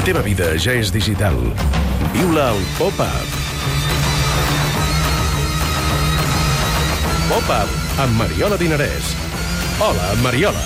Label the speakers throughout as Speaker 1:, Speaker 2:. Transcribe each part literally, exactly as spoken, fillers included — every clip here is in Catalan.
Speaker 1: teva vida ja és digital. Viu-la al Pop-Up. Pop-Up amb Mariola Dinarès. Hola, Mariola.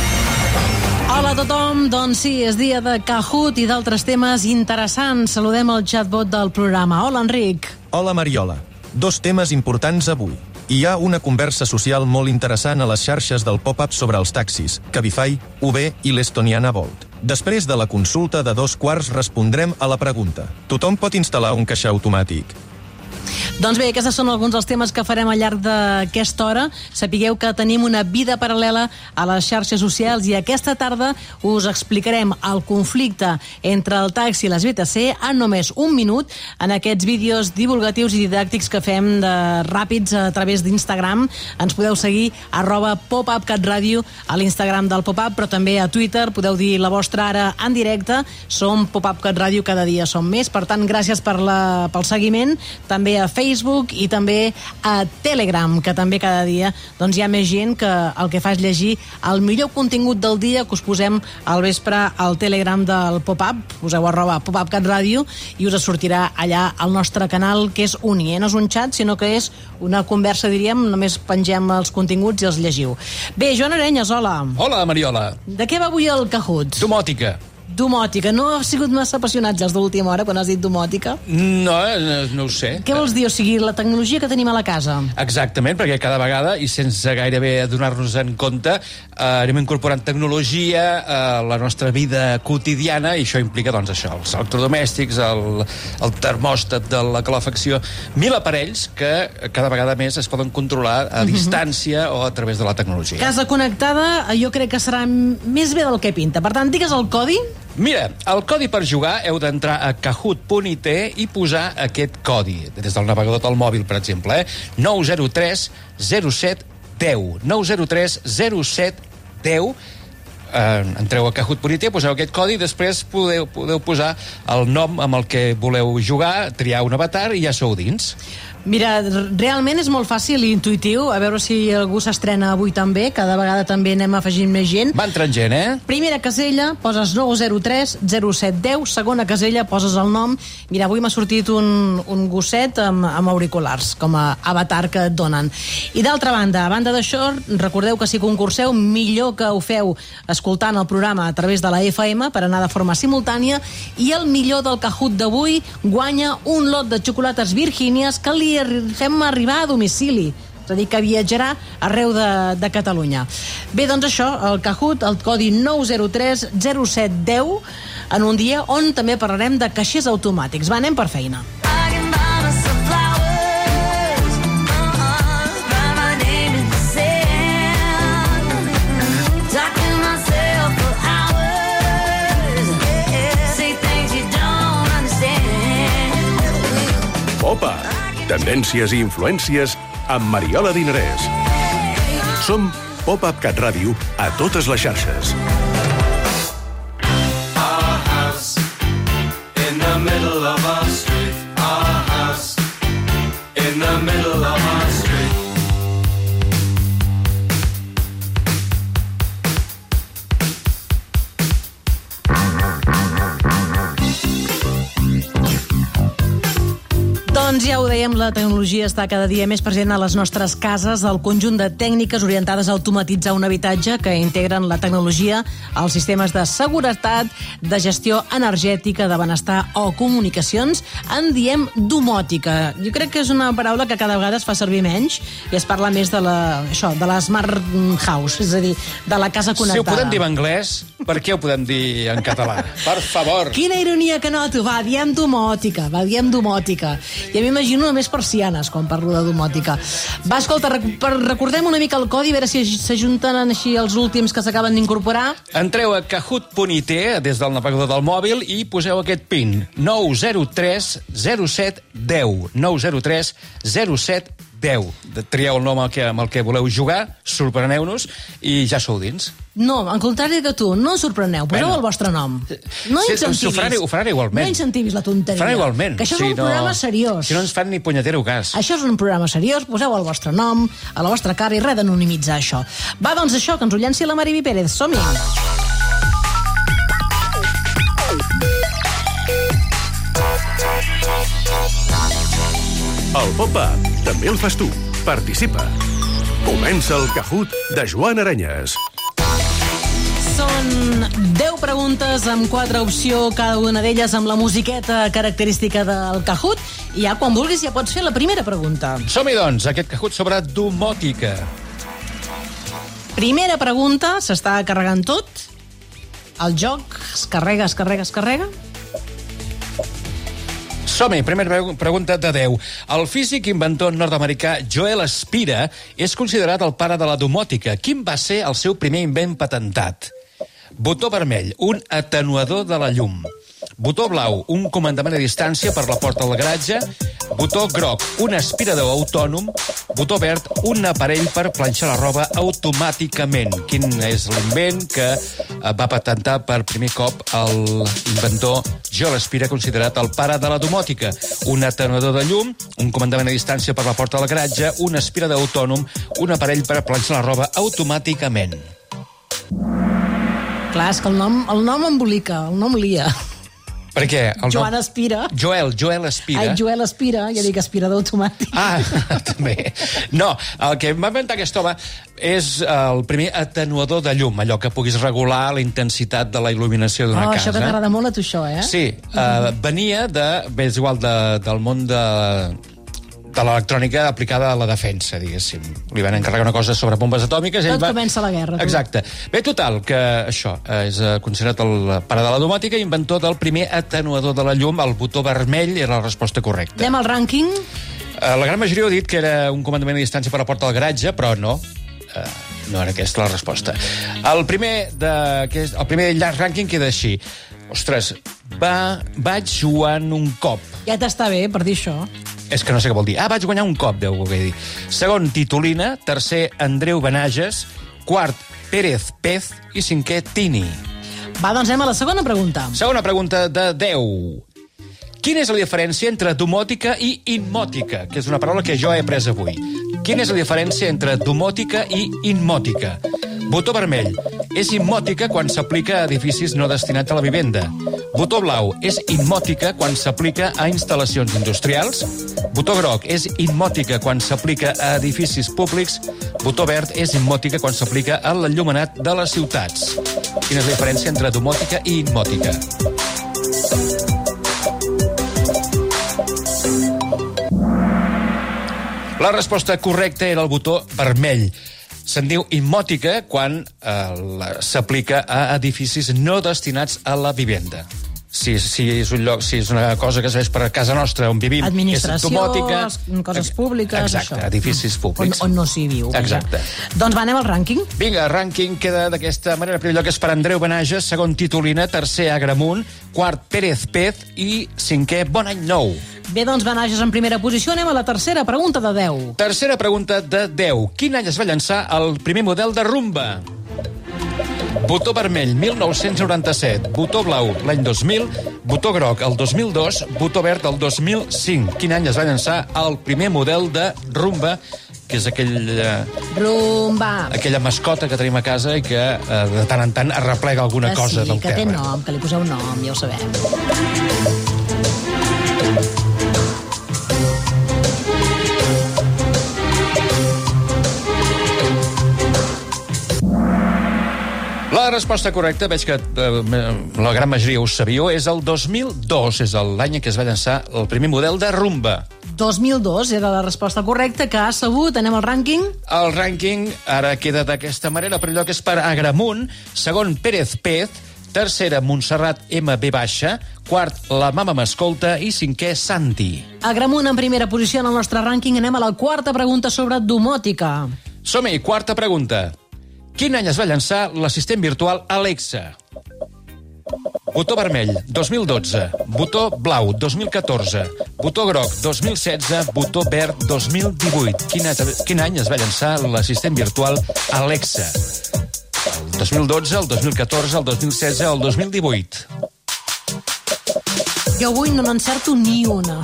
Speaker 2: Hola a tothom, doncs sí, és dia de Kahoot i d'altres temes interessants. Saludem el chatbot del programa. Hola, Enric.
Speaker 3: Hola, Mariola. Dos temes importants avui. Hi ha una conversa social molt interessant a les xarxes del Pop-Up sobre els taxis, Cabify, U B i l'Estoniana Bolt. Després de la consulta de dos quarts respondrem a la pregunta: tothom pot instal·lar un caixer automàtic?
Speaker 2: Doncs bé, aquests són alguns dels temes que farem al llarg d'aquesta hora. Sapigueu que tenim una vida paral·lela a les xarxes socials i aquesta tarda us explicarem el conflicte entre el taxi i les B T C en només un minut en aquests vídeos divulgatius i didàctics que fem de ràpids a través d'Instagram. Ens podeu seguir arroba popupcatradio a l'Instagram del Pop-Up, però també a Twitter. Podeu dir la vostra ara en directe. Som popupcatradio, cada dia som més. Per tant, gràcies per la, pel seguiment. També a Facebook i també a Telegram, que també cada dia doncs, hi ha més gent que el que fa és llegir el millor contingut del dia que us posem al vespre al Telegram del Pop-Up. Poseu arroba popupcatradio i us sortirà allà el nostre canal, que és uni, eh? No és un xat, sinó que és una conversa, diríem, només pengem els continguts i els llegiu. Bé, Joan Arenyes, hola.
Speaker 4: Hola, Mariola.
Speaker 2: De què va avui el Kahoot?
Speaker 4: Domòtica.
Speaker 2: Domòtica. No ha sigut massa apassionats els d'última hora quan has dit domòtica?
Speaker 4: No, no, no ho sé.
Speaker 2: Què vols dir? O sigui, la tecnologia que tenim a la casa.
Speaker 4: Exactament, perquè cada vegada, i sense gairebé adonar-nos en compte, eh, anem incorporant tecnologia a la nostra vida quotidiana, i això implica, doncs, això, els electrodomèstics, el, el termòstat de la calefacció, mil aparells que cada vegada més es poden controlar a distància o a través de la tecnologia.
Speaker 2: Casa connectada, jo crec que serà més bé del que pinta. Per tant, digues el codi.
Speaker 4: Mira, el codi per jugar heu d'entrar a kahoot punt i t i posar aquest codi, des del navegador del mòbil, per exemple, eh? nou zero tres zero set deu. nou zero tres zero set deu. Eh, entreu a kahoot punt i t, poseu aquest codi i després podeu, podeu posar el nom amb el que voleu jugar, triar un avatar i ja sou dins.
Speaker 2: Mira, realment és molt fàcil i intuïtiu. A veure si algú s'estrena avui també. Cada vegada també anem afegint més gent.
Speaker 4: Va entrant gent, eh?
Speaker 2: Primera casella, poses nou zero tres zero set deu. Segona casella, poses el nom. Mira, avui m'ha sortit un, un gosset amb, amb auriculars, com a avatar que et donen. I d'altra banda, a banda d'això, recordeu que si concurseu, millor que ho feu escoltant el programa a través de la F M per anar de forma simultània, i el millor del Kahoot d'avui guanya un lot de xocolates Virgínies que li fem arribar a domicili, és a dir, que viatjarà arreu de, de Catalunya. Bé, doncs això, el Kahoot, el codi nou zero tres zero set deu, en un dia on també parlarem de caixers automàtics. Va, anem per feina.
Speaker 1: Opa! Tendències i influències amb Mariola Dinarès. Som Pop-Up Cat Ràdio a totes les xarxes.
Speaker 5: Our house in the middle of our street. Our house in the middle of our street.
Speaker 2: Doncs ja ho dèiem, la tecnologia està cada dia més present a les nostres cases. El conjunt de tècniques orientades a automatitzar un habitatge que integren la tecnologia als sistemes de seguretat, de gestió energètica, de benestar o comunicacions, en diem domòtica. Jo crec que és una paraula que cada vegada es fa servir menys i es parla més de la, això, de la smart house, és a dir, de la casa connectada.
Speaker 4: Si ho podem dir en anglès, per què ho podem dir en català? Per favor.
Speaker 2: Quina ironia que noto. Va, diem domòtica, va, diem domòtica. Ja m'imagino només persianes quan parlo de domòtica. Va, escolta, rec recordem una mica el codi, a veure si s'ajunten així els últims que s'acaben d'incorporar.
Speaker 4: Entreu a kahoot punt i t des del navegador del mòbil i poseu aquest pin, nou zero tres zero set deu. nou zero tres zero set deu. Trieu el nom amb el que, amb el que voleu jugar, sorpreneu-nos i ja sou dins.
Speaker 2: No, en contrari de tu, no us sorpreneu, poseu bueno, el vostre nom. No incentivis.
Speaker 4: Ho farà, ho farà igualment.
Speaker 2: No incentivis la tonteria.
Speaker 4: Farà igualment.
Speaker 2: Que això és
Speaker 4: si
Speaker 2: un no, programa seriós.
Speaker 4: Si no ens fan ni punyetero cas.
Speaker 2: Això és un programa seriós, poseu el vostre nom, a la vostra cara i res d'anonimitzar això. Va, doncs això, que ens ho llenci la Mariby Pérez. Som-hi!
Speaker 1: El pop-up també el fas tu. Participa. Comença el Kahoot de Joan Arenyes.
Speaker 2: Són deu preguntes amb quatre opcions, cada una d'elles amb la musiqueta característica del Kahoot. I ja, quan vulguis, ja pots fer la primera pregunta.
Speaker 4: Som-hi, doncs, aquest Kahoot sobre domòtica.
Speaker 2: Primera pregunta, s'està carregant tot. El joc es carrega, es carrega, es carrega.
Speaker 4: Som-hi, primera pregunta de deu. El físic inventor nord-americà Joel Spira és considerat el pare de la domòtica. Quin va ser el seu primer invent patentat? Botó vermell, un atenuador de la llum. Botó blau, un comandament a distància per la porta del garatge. Botó groc, un aspirador autònom. Botó verd, un aparell per planxar la roba automàticament. Quin és l'invent que va patentar per primer cop l'inventor Joel Spira, considerat el pare de la domòtica? Un atenuador de llum, un comandament a distància per la porta del garatge, un aspirador autònom, un aparell per planxar la roba automàticament.
Speaker 2: Clar, és que el nom, el nom embolica, el nom lia.
Speaker 4: Per què? El
Speaker 2: Joan
Speaker 4: nom...
Speaker 2: Aspira.
Speaker 4: Joel, Joel Aspira.
Speaker 2: Ai, Joel Aspira, ja dic aspirador automàtic.
Speaker 4: Ah, també. No, el que va inventar aquest home és el primer atenuador de llum, allò que puguis regular la intensitat de la il·luminació d'una
Speaker 2: oh,
Speaker 4: casa.
Speaker 2: Això que t'agrada molt a tu, això, eh?
Speaker 4: Sí, uh, venia de, bé, és igual, de, del món de... de l'electrònica aplicada a la defensa, diguéssim. Li van encarregar una cosa sobre bombes atòmiques...
Speaker 2: Tot
Speaker 4: va...
Speaker 2: comença la guerra. Tu.
Speaker 4: Exacte. Bé, total, que això és considerat el pare de la domòtica, inventor del primer atenuador de la llum, el botó vermell era la resposta correcta.
Speaker 2: Anem al rànquing.
Speaker 4: La gran majoria ha dit que era un comandament a distància per la porta del garatge, però no. No era aquesta la resposta. El primer, de, el primer llarg rànquing queda així. Ostres, va, vaig jugant un cop.
Speaker 2: Ja t'està bé per dir això.
Speaker 4: És que no sé què vol dir. Ah, vaig guanyar un cop, deu voler dir. Segon, Titulina. Tercer, Andreu Benages. Quart, Pérez Pez. I cinquè, Tini.
Speaker 2: Va, doncs anem a la segona pregunta.
Speaker 4: Segona pregunta de deu. Quina és la diferència entre domòtica i inmòtica? Que és una paraula que jo he après avui. Quina és la diferència entre domòtica i inmòtica? Botó vermell. És immòtica quan s'aplica a edificis no destinats a la vivenda. Botó blau. És immòtica quan s'aplica a instal·lacions industrials. Botó groc. És immòtica quan s'aplica a edificis públics. Botó verd. És immòtica quan s'aplica a l'enllumenat de les ciutats. Quina és la diferència entre domòtica i immòtica? La resposta correcta era el botó vermell. Se'n diu immòtica quan eh, s'aplica a edificis no destinats a la vivenda. Si, si és un lloc, si és una cosa que serveix per a casa nostra on vivim,
Speaker 2: administració,
Speaker 4: és domòtica,
Speaker 2: coses públiques,
Speaker 4: exacte,
Speaker 2: això.
Speaker 4: Edificis públics.
Speaker 2: On, on no s'hi viu.
Speaker 4: Exacte.
Speaker 2: Ja. Doncs va, anem al rànquing.
Speaker 4: Vinga, rànquing queda d'aquesta manera. El primer lloc és per Andreu Benages, segon Titulina, tercer Agramunt, quart Pérez Pez i cinquè Bon Any Nou.
Speaker 2: Bé, doncs Benages en primera posició. Anem a la tercera pregunta de deu.
Speaker 4: Tercera pregunta de deu. Quin any es va llançar el primer model de rumba? Botó vermell, mil nou-cents noranta-set. Botó blau, l'any dos mil. Botó groc, el dos mil dos. Botó verd, el dos mil cinc. Quin any es va llançar el primer model de rumba, que és aquell, eh,
Speaker 2: Rumba.
Speaker 4: aquella mascota que tenim a casa i que eh, de tant en tant arreplega alguna
Speaker 2: que
Speaker 4: cosa
Speaker 2: sí,
Speaker 4: del
Speaker 2: que
Speaker 4: terra.
Speaker 2: té nom, que li poseu nom, ja ho sabem.
Speaker 4: La resposta correcta, veig que eh, la gran majoria ho sabíeu, és el dos mil dos, és l'any en què es va llançar el primer model de rumba.
Speaker 2: dos mil dos era la resposta correcta, que ha sabut. Anem al rànquing.
Speaker 4: El rànquing ara queda d'aquesta manera. El primer lloc és per Agramunt, segon Pérez Pez, tercera Montserrat M B baixa, quart La Mama m'escolta i cinquè Santi.
Speaker 2: Agramunt en primera posició en el nostre rànquing. Anem a la quarta pregunta sobre domòtica.
Speaker 4: Som-hi, quarta pregunta. Quin any es va llançar l'assistent virtual Alexa? Botó vermell, dos mil dotze. Botó blau, dos mil catorze. Botó groc, dos mil setze. Botó verd, dos mil divuit. Quin, quin any es va llançar l'assistent virtual Alexa? El dos mil dotze, el dos mil catorze, el dos mil setze o el dos mil divuit?
Speaker 2: Jo avui no n'encerto ni una.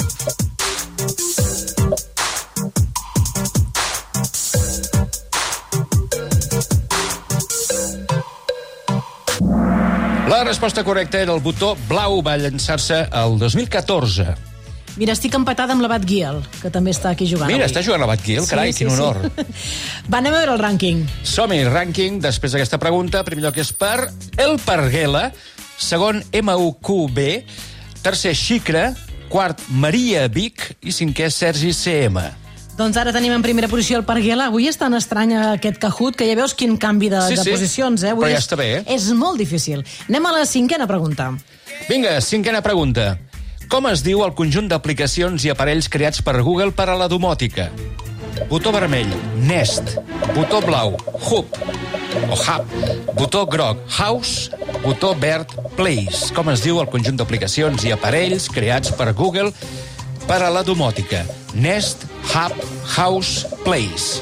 Speaker 4: La resposta correcta era el botó blau, va llançar-se el dos mil catorze.
Speaker 2: Mira, estic empatada amb l'Abat Guiel, que també està aquí jugant
Speaker 4: Mira,
Speaker 2: avui.
Speaker 4: està jugant l'Abat Guiel, carai,
Speaker 2: sí,
Speaker 4: quin
Speaker 2: sí,
Speaker 4: honor.
Speaker 2: Sí. Va, anem a veure el rànquing.
Speaker 4: Som-hi, rànquing, després d'aquesta pregunta. Primer lloc és per El Parguela, segon M U Q B, tercer Xicra, quart Maria Vic i cinquè Sergi C M.
Speaker 2: Doncs ara tenim en primera posició el Parguela. Avui és tan estrany aquest Kahoot que ja veus quin canvi de,
Speaker 4: Sí,
Speaker 2: de
Speaker 4: sí,
Speaker 2: posicions. Eh? Avui
Speaker 4: però ja
Speaker 2: és,
Speaker 4: està bé, eh?
Speaker 2: És molt difícil. Anem a la cinquena pregunta.
Speaker 4: Vinga, cinquena pregunta. Com es diu el conjunt d'aplicacions i aparells creats per Google per a la domòtica? Botó vermell, Nest. Botó blau, Hub o Hub. Botó groc, House. Botó verd, Place. Com es diu el conjunt d'aplicacions i aparells creats per Google per a la domòtica? Nest, Hub, House, Place.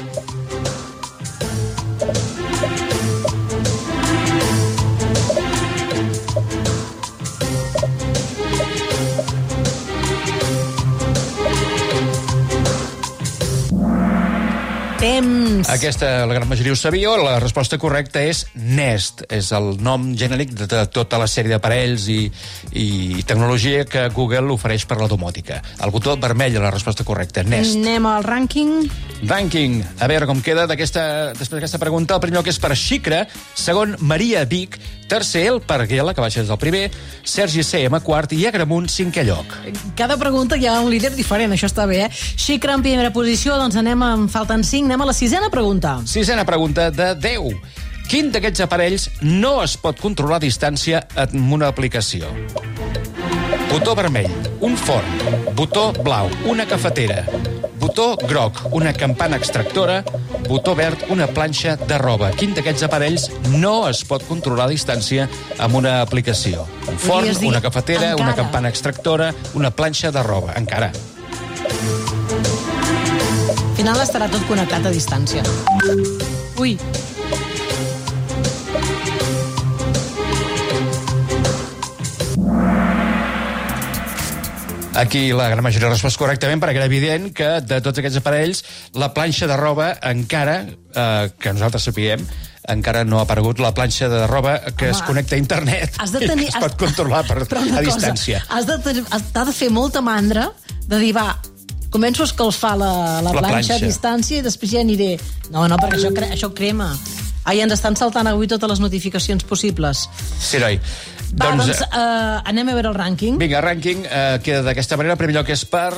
Speaker 2: Temps.
Speaker 4: Aquesta, la gran majoria ho sabíeu, la resposta correcta és Nest. És el nom genèric de, de tota la sèrie d'aparells i, i tecnologia que Google ofereix per la domòtica. El botó vermell és la resposta correcta, Nest.
Speaker 2: Anem al rànquing.
Speaker 4: Rànquing. A veure com queda d'aquesta, després d'aquesta pregunta. El primer lloc és per Xicra, segon Maria Vic, tercer El Parguela, que baixa des del primer, Sergi C M, quart, i Agramunt, cinquè lloc.
Speaker 2: Cada pregunta hi ha un líder diferent, això està bé, eh? Xicra en primera posició, doncs anem, en falten cinc, anem a la sisena pregunta.
Speaker 4: Sisena pregunta de deu. Quin d'aquests aparells no es pot controlar a distància amb una aplicació? Botó vermell, un forn. Botó blau, una cafetera. Botó groc, una campana extractora. Botó verd, una planxa de roba. Quin d'aquests aparells no es pot controlar a distància amb una aplicació? Un forn,
Speaker 2: Podries dir
Speaker 4: una cafetera,
Speaker 2: encara.
Speaker 4: una campana extractora, una planxa de roba. Encara.
Speaker 2: Al final estarà tot connectat a distància. Ui.
Speaker 4: Aquí la gran majoria ha respost correctament, perquè era evident que de tots aquests aparells la planxa de roba encara, eh, que nosaltres sapiguem, encara no ha aparegut la planxa de roba que
Speaker 2: Home,
Speaker 4: es connecta a internet
Speaker 2: has de tenir,
Speaker 4: i que es pot controlar per,
Speaker 2: però una
Speaker 4: a
Speaker 2: cosa,
Speaker 4: distància.
Speaker 2: Has de, tenir- has de fer molta mandra de dir, va, començo a escalfar la, la,
Speaker 4: La
Speaker 2: planxa,
Speaker 4: planxa.
Speaker 2: a distància i després ja aniré. No, no, perquè això, cre això crema. Ai, ens estan saltant avui totes les notificacions possibles.
Speaker 4: Sí, noi.
Speaker 2: Va, doncs,
Speaker 4: doncs,
Speaker 2: uh, anem a veure el rànquing.
Speaker 4: vinga, rànquing eh, queda d'aquesta manera. El primer lloc és per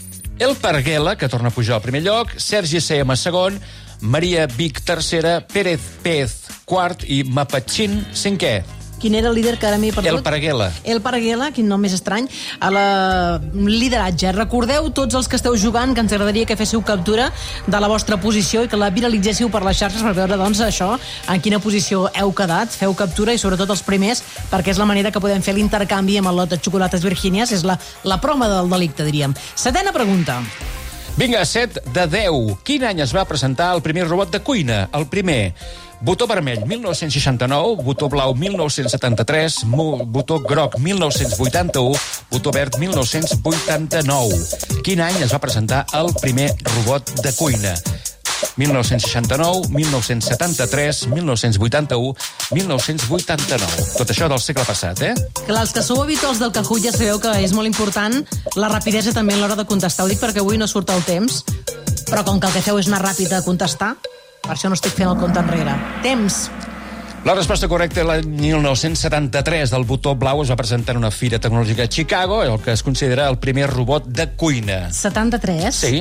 Speaker 4: El Parguela, que torna a pujar al primer lloc, Sergi C M segon, Maria Vic tercera, Pérez Pez quart i Mapatxin cinquè.
Speaker 2: Quin era el líder que ara m'he perdut?
Speaker 4: El Parguela.
Speaker 2: El Parguela, quin nom més estrany, a la lideratge. Recordeu, tots els que esteu jugant, que ens agradaria que féssiu captura de la vostra posició i que la viralitzéssiu per les xarxes per veure, doncs, això, en quina posició heu quedat. Feu captura i, sobretot, els primers, perquè és la manera que podem fer l'intercanvi amb el lot de xocolates Virgínies. És la, la proma del delicte, diríem. Setena pregunta.
Speaker 4: Vinga, set de deu. Quin any es va presentar el primer robot de cuina? El primer, botó vermell, mil nou-cents seixanta-nou, botó blau, mil nou-cents setanta-tres, botó groc, mil nou-cents vuitanta-u, botó verd, mil nou-cents vuitanta-nou. Quin any es va presentar el primer robot de cuina? mil nou-cents seixanta-nou, mil nou-cents setanta-tres, mil nou-cents vuitanta-u, mil nou-cents vuitanta-nou. Tot això del segle passat, eh?
Speaker 2: Clar, els que sou habituals del Kahoot ja sabeu que és molt important la rapidesa també a l'hora de contestar. Ho dic perquè avui no surt el temps, però com que el que feu és anar ràpid a contestar, per això no estic fent el compte enrere. Temps.
Speaker 4: La resposta correcta l'any mil nou-cents setanta-tres del botó blau es va presentar en una fira tecnològica a Chicago, el que es considera el primer robot de cuina.
Speaker 2: setanta-tres?
Speaker 4: Sí.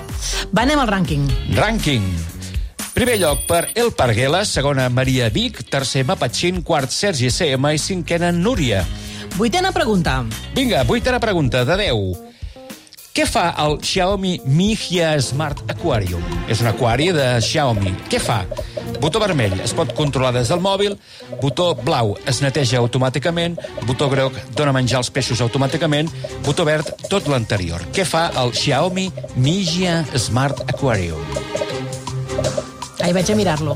Speaker 2: Va, anem al rànquing.
Speaker 4: Rànquing. Primer lloc per El Parguela, segona Maria Vic, tercer Mapatxin, quart Sergi C M i cinquena Núria.
Speaker 2: Vuitena pregunta.
Speaker 4: Vinga, vuitena pregunta de deu. Què fa el Xiaomi Mi Hia Smart Aquarium? És un aquari de Xiaomi. Què fa? Botó vermell, es pot controlar des del mòbil. Botó blau, es neteja automàticament. Botó groc, dona menjar als peixos automàticament. Botó verd, tot l'anterior. Què fa el Xiaomi Mi Hia Smart Aquarium?
Speaker 2: Ahí vaig a mirar-lo.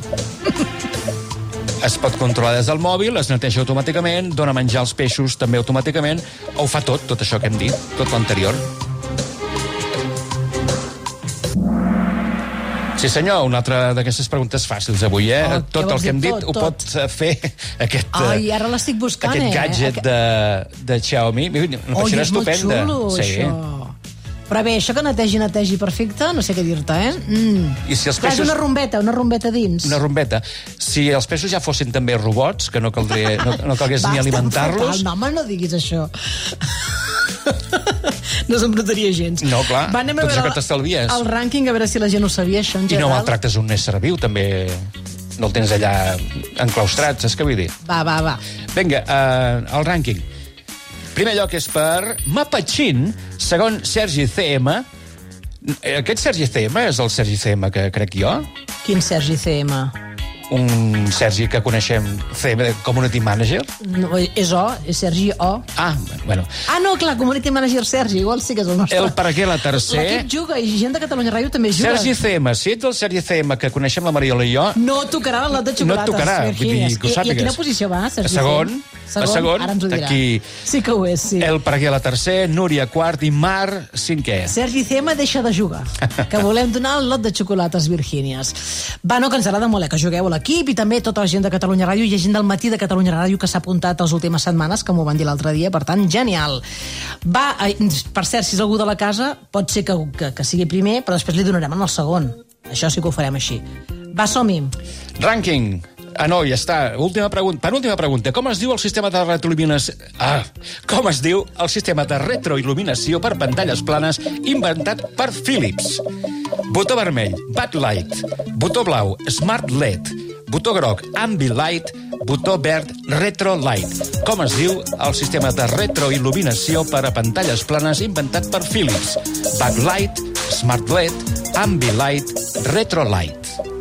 Speaker 4: Es pot controlar des del mòbil, es neteja automàticament, dona menjar als peixos també automàticament, o ho fa tot, tot això que hem dit, tot l'anterior. Sí, senyor, una altra d'aquestes preguntes fàcils avui, eh?
Speaker 2: Oh,
Speaker 4: tot
Speaker 2: què
Speaker 4: el
Speaker 2: vols
Speaker 4: que hem
Speaker 2: dir?
Speaker 4: dit
Speaker 2: Tot,
Speaker 4: ho
Speaker 2: tot.
Speaker 4: pot fer aquest,
Speaker 2: Ai, ara l'estic buscant,
Speaker 4: aquest
Speaker 2: eh?
Speaker 4: gadget
Speaker 2: Aqu-
Speaker 4: de, de Xiaomi. Una
Speaker 2: Oi,
Speaker 4: peixera
Speaker 2: és molt
Speaker 4: estupenda.
Speaker 2: xulo,
Speaker 4: Sí.
Speaker 2: això. Però bé, això que netegi, netegi perfecte, no sé què dir-te, eh? Mm.
Speaker 4: I si els
Speaker 2: Clar,
Speaker 4: peixos...
Speaker 2: és una rombeta, una rombeta dins.
Speaker 4: Una rombeta. Si els peixos ja fossin també robots, que no, caldria, no, no calgués ni alimentar-los...
Speaker 2: No, home, no diguis això. No s'embrutaria gens.
Speaker 4: No, clar,
Speaker 2: Va, anem a
Speaker 4: tot
Speaker 2: veure
Speaker 4: això que t'estalvies.
Speaker 2: El rànquing, a veure si la gent ho sabia, això en
Speaker 4: I no
Speaker 2: general.
Speaker 4: maltractes un ésser viu, també... No el tens allà enclaustrat, saps què vull dir?
Speaker 2: Va, va, va.
Speaker 4: Vinga, uh, el rànquing. Primer lloc és per Mapachín, segon Sergi C M. Aquest Sergi C M és el Sergi C M que crec jo?
Speaker 2: Quin Sergi C M?
Speaker 4: Un Sergi que coneixem, C M, Community Manager?
Speaker 2: No, és O, és Sergi O.
Speaker 4: Ah, bueno.
Speaker 2: Ah, no, clar, Community Manager Sergi, igual sí que és el nostre.
Speaker 4: El Paraguela tercer.
Speaker 2: L'equip juga i gent de Catalunya Ràdio també juga.
Speaker 4: Sergi C M, si ets el Sergi C M que coneixem la Mariola i jo...
Speaker 2: No tocarà el lot de xocolates.
Speaker 4: No tocarà, vull dir, que ho
Speaker 2: I,
Speaker 4: sàpigues.
Speaker 2: I a quina posició va, Sergi?
Speaker 4: A segon.
Speaker 2: Segon?
Speaker 4: A segon.
Speaker 2: Ara ens ho dirà.
Speaker 4: Aquí.
Speaker 2: Sí que ho és, sí.
Speaker 4: El Paraguela tercer, Núria quart i Mar cinquè.
Speaker 2: Sergi C M deixa de jugar, que volem donar el lot de xocolates virgínies. Va, no, que ens agrada molt, eh, que jugueu a l'equip i també tota la gent de Catalunya Ràdio i gent del matí de Catalunya Ràdio que s'ha apuntat les últimes setmanes, que m'ho van dir l'altre dia, per tant, genial. Va, eh, per cert, si és algú de la casa, pot ser que, que, que sigui primer, però després li donarem en el segon. Això sí que ho farem així. Va, som-hi.
Speaker 4: Rànquing. Ah, no, ja està. Última pregunta. Penúltima pregunta. Com es diu el sistema de retroil·luminació... Ah, com es diu el sistema de retroil·luminació per pantalles planes inventat per Philips? Botó vermell, Backlight. Botó blau, Smart L E D. Botó groc, Ambilight. Botó verd, Retrolight. Com es diu el sistema de retroil·luminació per a pantalles planes inventat per Philips? Backlight, Smart L E D, Ambilight, Retrolight.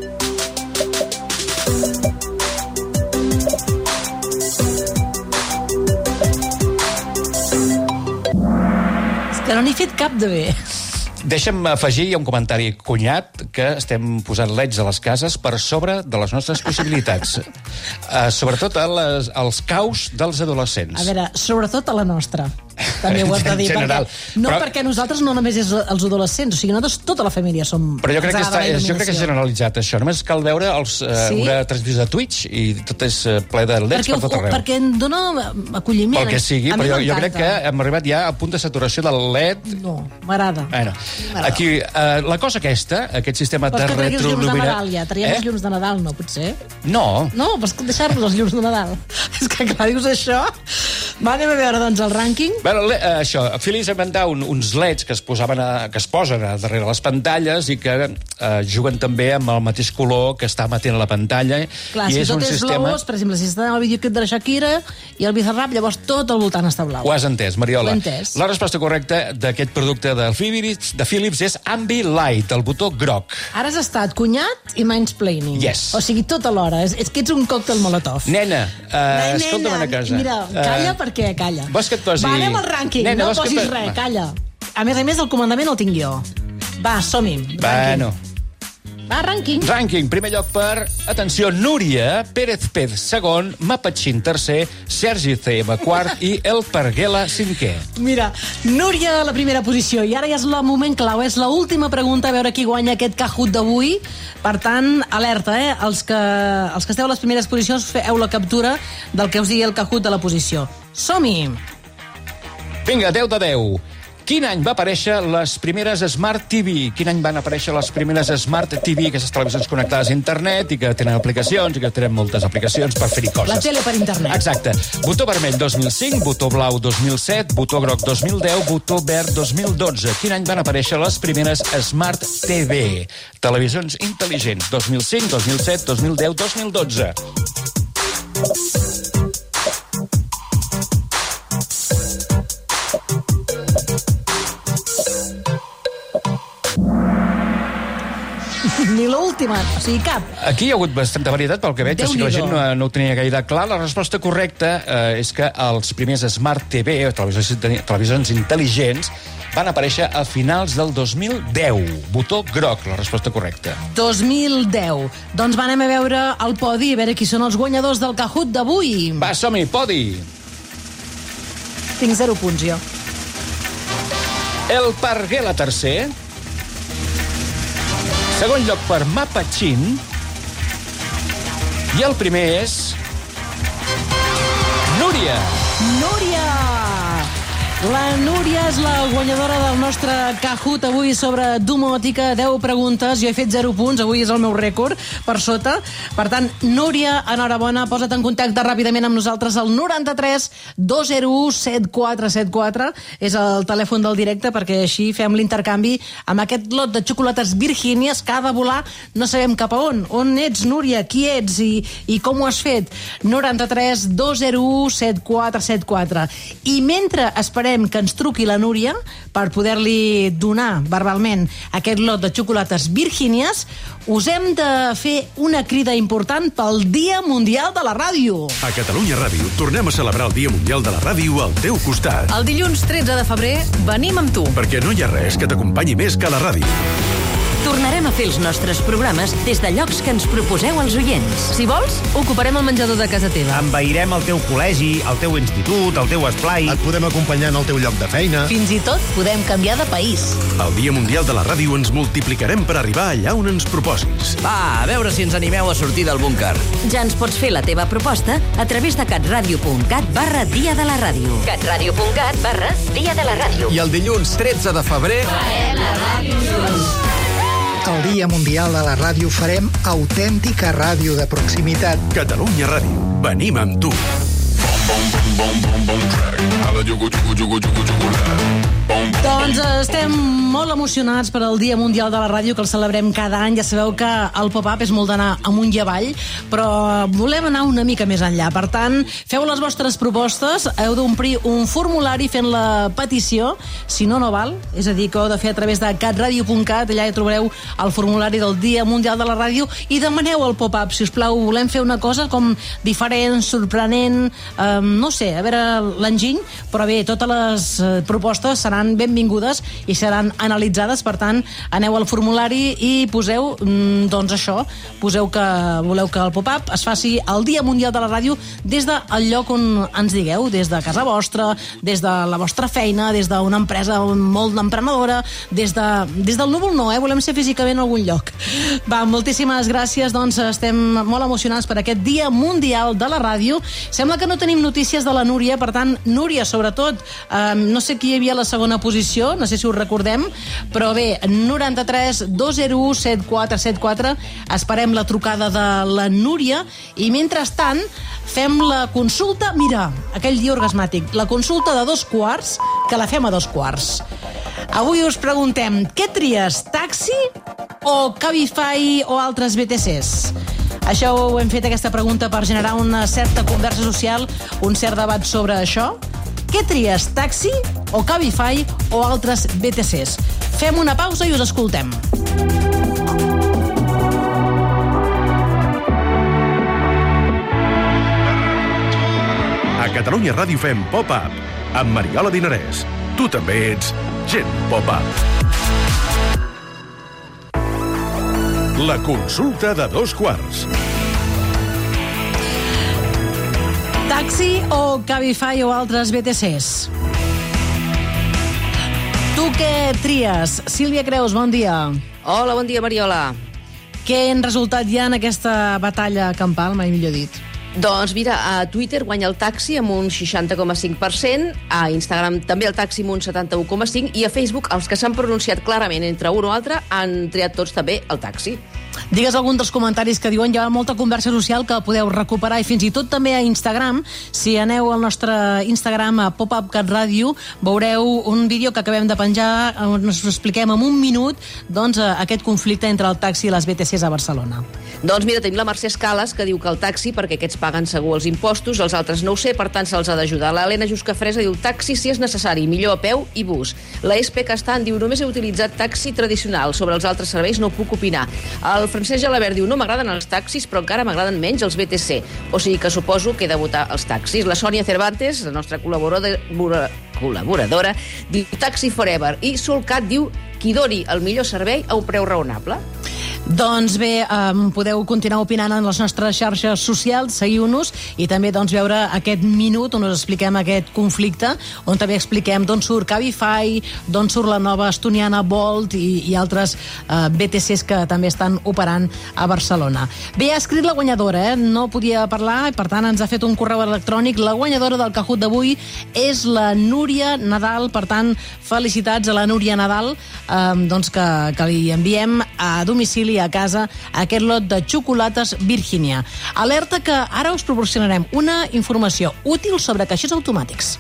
Speaker 2: Que no n'he fet cap de bé.
Speaker 4: Deixa'm afegir un comentari cunyat que estem posant leds a les cases per sobre de les nostres possibilitats. Uh, sobretot a les, als caus dels adolescents.
Speaker 2: A veure, sobretot a la nostra. També ho has de dir.
Speaker 4: En general.
Speaker 2: Perquè, no,
Speaker 4: però,
Speaker 2: perquè nosaltres no només és els adolescents, o sigui, nosaltres tota la família som...
Speaker 4: Però jo crec, que
Speaker 2: ens
Speaker 4: està,
Speaker 2: agrada la
Speaker 4: jo crec que és
Speaker 2: il·luminació.
Speaker 4: generalitzat, això. Només cal veure els, uh,
Speaker 2: Sí?
Speaker 4: una transmissió de Twitch i tot és uh, ple de leds
Speaker 2: Perquè,
Speaker 4: per tot arreu.
Speaker 2: perquè em dona acolliment.
Speaker 4: Pel que sigui,
Speaker 2: A mi
Speaker 4: però jo, jo crec que
Speaker 2: m'encanta.
Speaker 4: hem arribat ja a punt de saturació del L E D.
Speaker 2: No, m'agrada.
Speaker 4: Bueno,
Speaker 2: M'agrada.
Speaker 4: aquí, uh, la cosa aquesta, aquest sistema
Speaker 2: Però
Speaker 4: de
Speaker 2: és que traguis els llums de
Speaker 4: retroil·lumina...
Speaker 2: Nadal, ja. Traiem
Speaker 4: Eh?
Speaker 2: els llums de Nadal, no, potser?
Speaker 4: No,
Speaker 2: No, pots deixar-nos els llums de Nadal. És que, clar, dius això... Va, anem a veure, doncs, el rànquing.
Speaker 4: Bueno, le- eh, això, Philips va inventar un, uns leds que es, posaven a, que es posen a darrere les pantalles i que eh, juguen també amb el mateix color que està emetent la pantalla.
Speaker 2: Clar,
Speaker 4: I
Speaker 2: si
Speaker 4: és
Speaker 2: tot
Speaker 4: un
Speaker 2: és
Speaker 4: sistema...
Speaker 2: blau, per exemple, si està el videoclip de la Shakira i el Bizarrap, llavors tot al voltant està blau.
Speaker 4: Ho has entès, Mariola.
Speaker 2: Ho he entès.
Speaker 4: La resposta correcta d'aquest producte de Philips, de Philips és Ambilight, el botó groc.
Speaker 2: Ara has estat cunyat i mansplaining.
Speaker 4: Yes.
Speaker 2: O sigui, tot alhora. És, és que ets un còctel molotov.
Speaker 4: Nena, uh,
Speaker 2: Nena,
Speaker 4: escolta'm una cosa.
Speaker 2: Mira, calla
Speaker 4: Eh,
Speaker 2: perquè calla.
Speaker 4: Vols que et posi...
Speaker 2: Va, anem al rànquing.
Speaker 4: Nena,
Speaker 2: no
Speaker 4: vols que
Speaker 2: posis
Speaker 4: et po-
Speaker 2: res,
Speaker 4: Va.
Speaker 2: calla. A més a més, el comandament el tinc jo. Va, som-hi.
Speaker 4: Bueno,
Speaker 2: Va, rànquing.
Speaker 4: rànquing. Primer lloc per, atenció, Núria Pérez Pez, segon, Mapachín, tercer, Sergi C M, quart i El Parguela, cinquè.
Speaker 2: Mira, Núria a la primera posició. I ara ja és el moment clau. És l'última pregunta, a veure qui guanya aquest Kahoot d'avui. Per tant, alerta, eh? Els que, els que esteu a les primeres posicions, feu la captura del que us digui el Kahoot de la posició. Som-hi!
Speaker 4: Vinga, deu de deu. Quin any va aparèixer les primeres Smart T V? Quin any van aparèixer les primeres Smart T V, aquestes televisions connectades a internet i que tenen aplicacions i que tenen moltes aplicacions per fer-hi coses?
Speaker 2: La tele per internet.
Speaker 4: Exacte. Botó vermell dos mil cinc, botó blau dos mil set, botó groc dos mil deu, botó verd dos mil dotze. Quin any van aparèixer les primeres Smart T V? Televisions intel·ligents. dos mil cinc, dos mil set, dos mil deu, dos mil dotze.
Speaker 2: Ni l'última, o sigui, cap.
Speaker 4: Aquí hi ha hagut bastanta varietat, pel que veig, així que la gent no, no ho tenia gaire clar. La resposta correcta eh, és que els primers Smart T V, televisions, televisions intel·ligents, van aparèixer a finals del dos mil deu. Botó groc, la resposta correcta.
Speaker 2: dos mil deu. Doncs va, anem a veure el podi, a veure qui són els guanyadors del Kahoot d'avui.
Speaker 4: Va, som-hi, podi!
Speaker 2: Tinc zero punts, jo.
Speaker 4: El Parguela tercer. Segon lloc per Mapachín. I el primer és... Núria!
Speaker 2: Núria! La Núria és la guanyadora del nostre Kahoot avui sobre domòtica, deu preguntes, jo he fet zero punts, avui és el meu rècord per sota. Per tant, Núria, enhorabona, posa't en contacte ràpidament amb nosaltres al noranta-tres dos zero u set quatre set quatre, és el telèfon del directe, perquè així fem l'intercanvi amb aquest lot de xocolates Virgínies que ha de volar, no sabem cap a on. On ets, Núria? Qui ets? I, i com ho has fet? noranta-tres dos zero u set quatre set quatre. I mentre esperem que ens truqui la Núria per poder-li donar verbalment aquest lot de xocolates Virgínies, us hem de fer una crida important pel Dia Mundial de la Ràdio.
Speaker 1: A Catalunya Ràdio tornem a celebrar el Dia Mundial de la Ràdio al teu costat.
Speaker 6: El dilluns tretze de febrer venim amb tu.
Speaker 1: Perquè no hi ha res que t'acompanyi més que la ràdio.
Speaker 6: Tornarem a fer els nostres programes des de llocs que ens proposeu als oients. Si vols, ocuparem el menjador de casa teva.
Speaker 7: Envairem el teu col·legi, el teu institut, el teu esplai.
Speaker 8: Et podem acompanyar en el teu lloc de feina.
Speaker 2: Fins i tot podem canviar de país.
Speaker 1: El Dia Mundial de la Ràdio ens multiplicarem per arribar allà on ens proposis.
Speaker 9: Va, a veure si ens animeu a sortir del búnquer.
Speaker 6: Ja ens pots fer la teva proposta a través de catradio.cat barra Dia de la Ràdio. catradio.cat barra Dia de la Ràdio.
Speaker 9: I el dilluns tretze de febrer...
Speaker 6: Farem la ràdio junts.
Speaker 10: El Dia Mundial de la Ràdio farem autèntica ràdio de proximitat.
Speaker 1: Catalunya Ràdio. Venim amb tu.
Speaker 2: Doncs estem molt emocionats per al Dia Mundial de la Ràdio, que el celebrem cada any. Ja sabeu que el pop-up és molt d'anar amunt i avall, però volem anar una mica més enllà. Per tant, feu les vostres propostes, heu d'omplir un formulari fent la petició, si no, no val. És a dir, que heu de fer a través de catradio punt cat, allà hi trobareu el formulari del Dia Mundial de la Ràdio, i demaneu el pop-up, si us plau. Volem fer una cosa com diferent, sorprenent, eh, no sé, a veure l'enginy, però bé, totes les eh, propostes seran benvingudes i seran analitzades. Per tant, aneu al formulari i poseu, mm, doncs això, poseu que voleu que el pop-up es faci el Dia Mundial de la Ràdio des del lloc on ens digueu, des de casa vostra, des de la vostra feina, des d'una empresa molt emprenedora, des, de, des del núvol no, eh? Volem ser físicament a algun lloc. Va, moltíssimes gràcies, doncs estem molt emocionats per aquest Dia Mundial de la Ràdio. Sembla que no tenim notícies de la Núria, per tant, Núria, sobretot, eh, no sé qui hi havia a la segona posició, no sé si us recordem, però bé, noranta-tres dos zero u set quatre set quatre, esperem la trucada de la Núria, i mentrestant fem la consulta, mira, aquell dia orgasmàtic, la consulta de dos quarts, que la fem a dos quarts. Avui us preguntem, què tries, taxi o Cabify o altres B T Cs? Això ho hem fet, aquesta pregunta, per generar una certa conversa social, un cert debat sobre això. Què tries, taxi o Cabify o altres B T Cs? Fem una pausa i us escoltem.
Speaker 1: A Catalunya Ràdio fem pop-up amb Mariola Dinarès. Tu també ets gent pop-up. La consulta de dos quarts.
Speaker 2: Taxi o Cabify o altres B T Cs? Tu què tries? Sílvia Creus, bon dia.
Speaker 11: Hola, bon dia, Mariola.
Speaker 2: Què en resultat hi ha en aquesta batalla campal, mai millor dit?
Speaker 11: Doncs mira, a Twitter guanya el taxi amb un seixanta coma cinc per cent, a Instagram també el taxi amb un setanta-u coma cinc per cent, i a Facebook els que s'han pronunciat clarament entre un o altre han triat tots també el taxi.
Speaker 2: Digues algun dels comentaris que diuen, hi ha molta conversa social que podeu recuperar, i fins i tot també a Instagram. Si aneu al nostre Instagram, a Pop-Up Cat Ràdio, veureu un vídeo que acabem de penjar on us expliquem en un minut doncs, aquest conflicte entre el taxi i les B T Cs a Barcelona.
Speaker 11: Doncs mira, tenim la Mercè Escales, que diu que el taxi, perquè aquests paguen segur els impostos, els altres no ho sé, per tant se'ls ha d'ajudar. L'Helena Juscafresa diu taxi si és necessari, millor a peu i bus. La Espe Castan diu només he utilitzat taxi tradicional, sobre els altres serveis no puc opinar. El Francesc Gelabert diu no m'agraden els taxis, però encara m'agraden menys els B T C, o sigui que suposo que he de votar els taxis. La Sònia Cervantes, la nostra col·laboradora, col·laboradora diu taxi forever, i Solcat diu qui doni el millor servei a un preu raonable.
Speaker 2: Doncs bé, um, podeu continuar opinant en les nostres xarxes socials, seguiu-nos i també doncs, veure aquest minut on us expliquem aquest conflicte, on també expliquem d'on surt Cabify, d'on surt la nova estoniana Bolt i, i altres uh, B T Cs que també estan operant a Barcelona. Bé, ha escrit la guanyadora, eh? No podia parlar i per tant ens ha fet un correu electrònic. La guanyadora del Kahoot d'avui és la Núria Nadal, per tant, felicitats a la Núria Nadal, eh, doncs que, que li enviem a domicili a casa aquest lot de xocolates Virginia. Alerta que ara us proporcionarem una informació útil sobre caixers automàtics.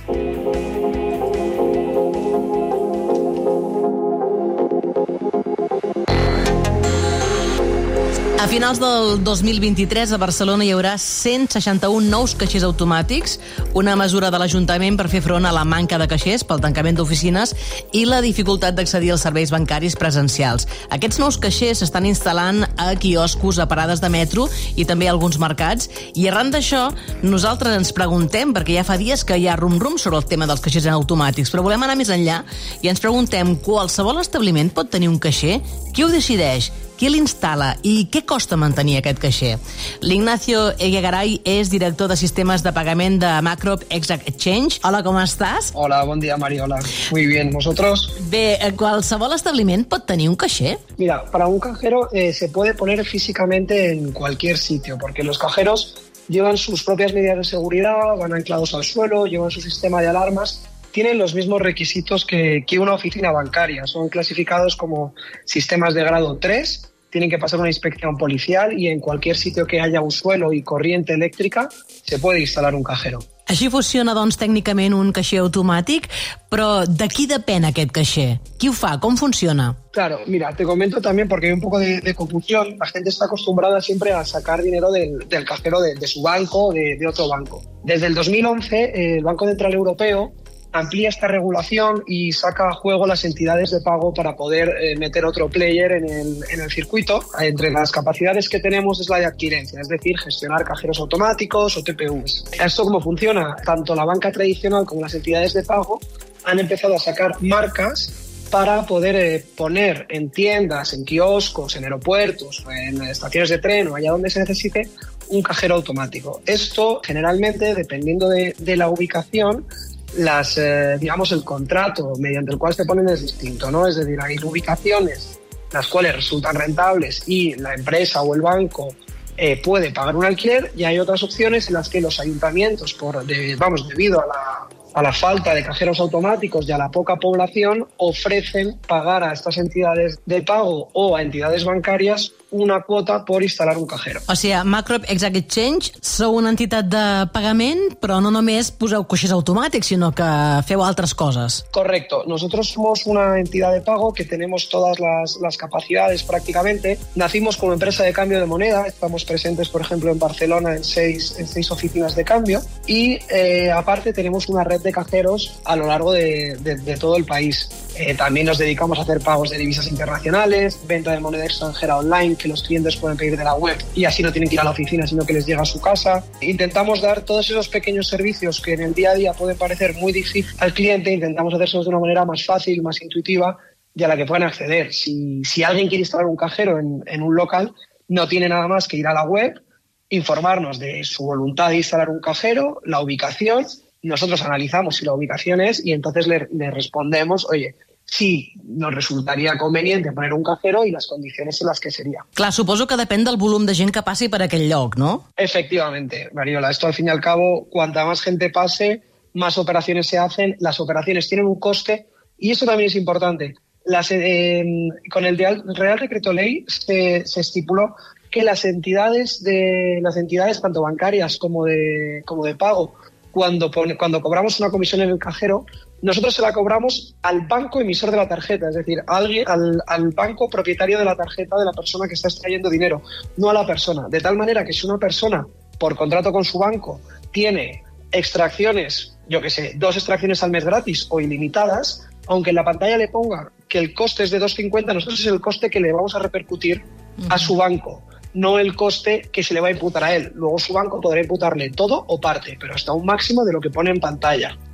Speaker 2: A finals del dos mil vint-i-tres a Barcelona hi haurà cent seixanta-un nous caixers automàtics, una mesura de l'Ajuntament per fer front a la manca de caixers pel tancament d'oficines i la dificultat d'accedir als serveis bancaris presencials. Aquests nous caixers s'estan instal·lant a quioscos, a parades de metro i també a alguns mercats, i arran d'això nosaltres ens preguntem, perquè ja fa dies que hi ha rum-rum sobre el tema dels caixers automàtics, però volem anar més enllà i ens preguntem, qualsevol establiment pot tenir un caixer? Qui ho decideix? Qui l'instal·la i què costa mantenir aquest caixer? L'Ignacio Eguegaray és director de sistemes de pagament de Macrop Exact Exchange. Hola, com estàs?
Speaker 12: Hola, bon dia, Mariola. Muy bien, ¿vosotros?
Speaker 2: Bé, qualsevol establiment pot tenir un caixer?
Speaker 12: Mira, para un cajero eh, se puede poner físicamente en cualquier sitio, porque los cajeros llevan sus propias medidas de seguridad, van anclados al suelo, llevan su sistema de alarmas, tienen los mismos requisitos que, que una oficina bancaria. Son clasificados como sistemas de grado tres, tienen que pasar una inspección policial y en cualquier sitio que haya un suelo y corriente eléctrica se puede instalar un cajero.
Speaker 2: Així funciona, doncs, tècnicament un caixer automàtic, però de qui depèn aquest caixer? Qui ho fa? Com funciona?
Speaker 12: Claro, mira, te comento también porque hay un poco de, de confusión. La gente está acostumbrada siempre a sacar dinero del, del cajero de, de su banco o de, de otro banco. Desde el dos mil once, eh, el Banco Central Europeo amplía esta regulación y saca a juego las entidades de pago para poder eh, meter otro player en el, en el circuito. Entre las capacidades que tenemos es la de adquirencia, es decir, gestionar cajeros automáticos o T P Us. ¿Esto cómo funciona? Tanto la banca tradicional como las entidades de pago han empezado a sacar marcas para poder eh, poner en tiendas, en kioscos, en aeropuertos, en estaciones de tren o allá donde se necesite, un cajero automático. Esto, generalmente, dependiendo de, de la ubicación, las, eh, digamos, el contrato mediante el cual se ponen es distinto, ¿no? Es decir, hay ubicaciones las cuales resultan rentables y la empresa o el banco eh, puede pagar un alquiler, y hay otras opciones en las que los ayuntamientos, por de, vamos, debido a la, a la falta de cajeros automáticos y a la poca población, ofrecen pagar a estas entidades de pago o a entidades bancarias una cuota por instalar un cajero.
Speaker 2: O sigui, Macrop Exact Exchange sou una entitat de pagament, però no només poseu caixers automàtics, sinó que feu altres coses.
Speaker 12: Correcto. Nosotros somos una entidad de pago que tenemos todas las, las capacidades prácticamente. Nacimos como empresa de cambio de moneda. Estamos presentes, por ejemplo, en Barcelona en seis, en seis oficinas de cambio. Y eh, aparte tenemos una red de cajeros a lo largo de, de, de todo el país. Eh, también nos dedicamos a hacer pagos de divisas internacionales, venta de moneda extranjera online, que los clientes pueden pedir de la web y así no tienen que ir a la oficina, sino que les llega a su casa. Intentamos dar todos esos pequeños servicios que en el día a día pueden parecer muy difíciles al cliente, intentamos hacérselos de una manera más fácil, más intuitiva y a la que puedan acceder. Si, si alguien quiere instalar un cajero en, en un local, no tiene nada más que ir a la web, informarnos de su voluntad de instalar un cajero, la ubicación. Nosotros analizamos si la ubicación es y entonces le, le respondemos, oye, sí, nos resultaría conveniente poner un cajero y las condiciones en las que sería.
Speaker 2: Clar, suposo que depèn del volum de gent que passi per aquell lloc, ¿no?
Speaker 12: Efectivamente, Mariola. Esto, al fin y al cabo, cuanta más gente pase, más operaciones se hacen. Las operaciones tienen un coste y eso también es importante. Las, eh, con el Real Decreto Ley se, se estipuló que las entidades, de, las entidades tanto bancarias como de, como de pago, Cuando, pone, cuando cobramos una comisión en el cajero, nosotros se la cobramos al banco emisor de la tarjeta, es decir, a alguien, al, al banco propietario de la tarjeta de la persona que está extrayendo dinero, no a la persona. De tal manera que si una persona, por contrato con su banco, tiene extracciones, yo que sé, dos extracciones al mes gratis o ilimitadas, aunque en la pantalla le ponga que el coste es de dos cincuenta, nosotros es el coste que le vamos a repercutir a su banco, no el coste que se le va a imputar a él. Luego su banco podrá imputarle todo o parte, pero hasta un máximo de lo que pone en pantalla.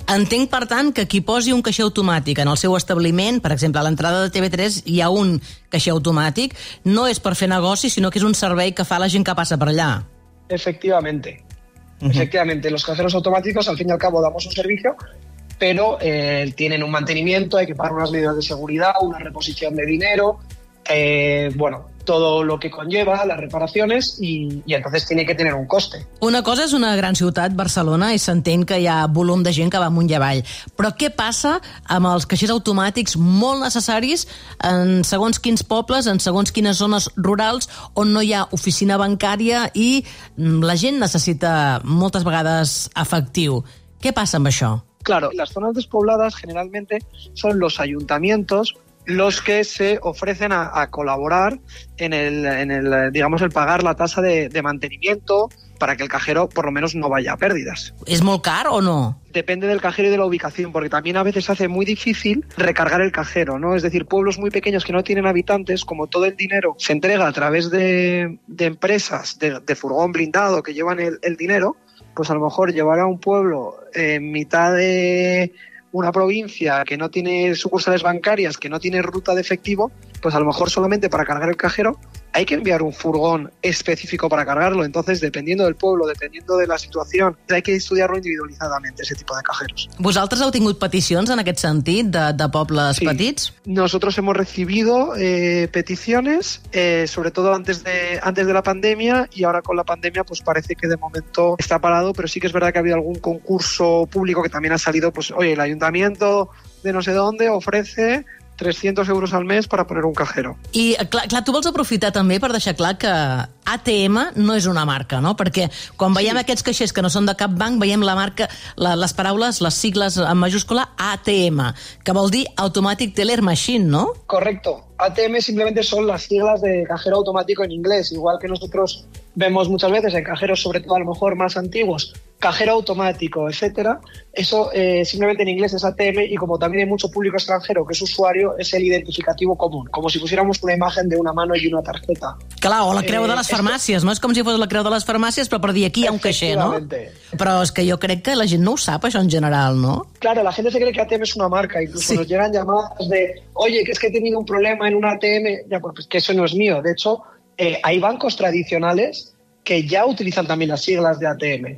Speaker 2: Entenc, per tant, que qui posi un caixer automàtic en el seu establiment, per exemple, a l'entrada de T V tres hi ha un caixer automàtic, no és per fer negoci, sinó que és un servei que fa la gent que passa per allà.
Speaker 12: Efectivamente. Uh-huh. Efectivamente. Los cajeros automáticos, al fin y al cabo, damos un servicio, pero eh, tienen un mantenimiento, hay que pagar unas medidas de seguridad, una reposición de dinero, eh, bueno, todo lo que conlleva, las reparaciones, y, y entonces tiene que tener un coste.
Speaker 2: Una cosa és una gran ciutat, Barcelona, i s'entén que hi ha volum de gent que va amunt i avall. Però què passa amb els caixers automàtics molt necessaris en segons quins pobles, en segons quines zones rurals, on no hi ha oficina bancària i la gent necessita moltes vegades efectiu? Què passa amb això?
Speaker 12: Claro, las zonas despobladas generalmente son los ayuntamientos los que se ofrecen a, a colaborar en el, en el, digamos, el pagar la tasa de, de mantenimiento para que el cajero por lo menos no vaya a pérdidas.
Speaker 2: ¿Es muy caro o no?
Speaker 12: Depende del cajero y de la ubicación, porque también a veces hace muy difícil recargar el cajero, ¿no? Es decir, pueblos muy pequeños que no tienen habitantes, como todo el dinero se entrega a través de, de empresas de, de furgón blindado que llevan el, el dinero, pues a lo mejor llevar a un pueblo en mitad de una provincia que no tiene sucursales bancarias, que no tiene ruta de efectivo, pues a lo mejor solamente para cargar el cajero hay que enviar un furgón específico para cargarlo. Entonces, dependiendo del pueblo, dependiendo de la situación, hay que estudiarlo individualizadamente, ese tipo de cajeros.
Speaker 2: Vosaltres heu tingut peticions en aquest sentit de, de pobles
Speaker 12: sí.
Speaker 2: petits?
Speaker 12: Nosotros hemos recibido eh, peticiones, eh, sobre todo antes de, antes de la pandemia, y ahora con la pandemia pues parece que de momento está parado, pero sí que es verdad que ha habido algún concurso público que también ha salido, pues oye, el ayuntamiento de no sé dónde ofrece trescientos euros al mes per a poner un cajero.
Speaker 2: I, clar, clar, tu vols aprofitar també per deixar clar que A T M no és una marca, no? Perquè quan veiem sí. aquests caixers que no són de cap banc, veiem la marca, la, les paraules, les sigles en majúscula A T M, que vol dir Automatic Teller Machine, ¿no?
Speaker 12: Correcto. A T M simplemente son las siglas de cajero automático en inglés, igual que nosotros vemos muchas veces en cajeros, sobre todo a lo mejor más antiguos, cajero automático, etcétera. Eso eh, simplemente en inglés es A T M, y como también hay mucho público extranjero que es usuario, es el identificativo común, como si pusiéramos una imagen de una mano y una tarjeta.
Speaker 2: Clar, o la creu
Speaker 12: eh,
Speaker 2: de les farmàcies, esto... no? És com si fos la creu de les farmàcies, però per dir aquí hi ha un caixer, no? Però és que jo crec que la gent no ho sap, això en general, ¿no?
Speaker 12: Claro, la gente se cree que A T M es una marca, incluso sí. nos llegan llamadas de, oye, que es que he tenido un problema en una A T M, ya, pues que eso no es mío. De hecho, eh, hay bancos tradicionales que ya utilizan también las siglas de A T M.